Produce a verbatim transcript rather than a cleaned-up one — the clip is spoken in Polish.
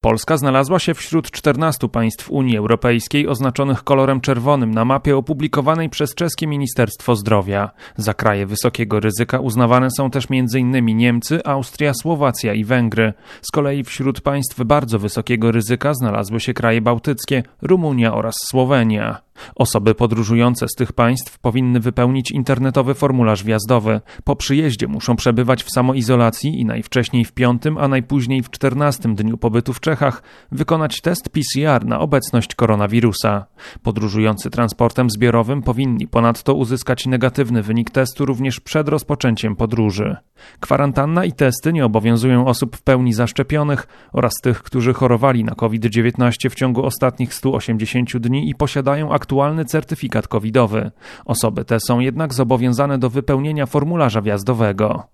Polska znalazła się wśród czternastu państw Unii Europejskiej oznaczonych kolorem czerwonym na mapie opublikowanej przez czeskie Ministerstwo Zdrowia. Za kraje wysokiego ryzyka uznawane są też między innymi Niemcy, Austria, Słowacja i Węgry. Z kolei wśród państw bardzo wysokiego ryzyka znalazły się kraje bałtyckie, Rumunia oraz Słowenia. Osoby podróżujące z tych państw powinny wypełnić internetowy formularz wjazdowy. Po przyjeździe muszą przebywać w samoizolacji i najwcześniej w piątym, a najpóźniej w czternastym dniu pobytu w Czechach wykonać test P C R na obecność koronawirusa. Podróżujący transportem zbiorowym powinni ponadto uzyskać negatywny wynik testu również przed rozpoczęciem podróży. Kwarantanna i testy nie obowiązują osób w pełni zaszczepionych oraz tych, którzy chorowali na COVID dziewiętnaście w ciągu ostatnich stu osiemdziesięciu dni i posiadają aktualny certyfikat covidowy. Osoby te są jednak zobowiązane do wypełnienia formularza wjazdowego.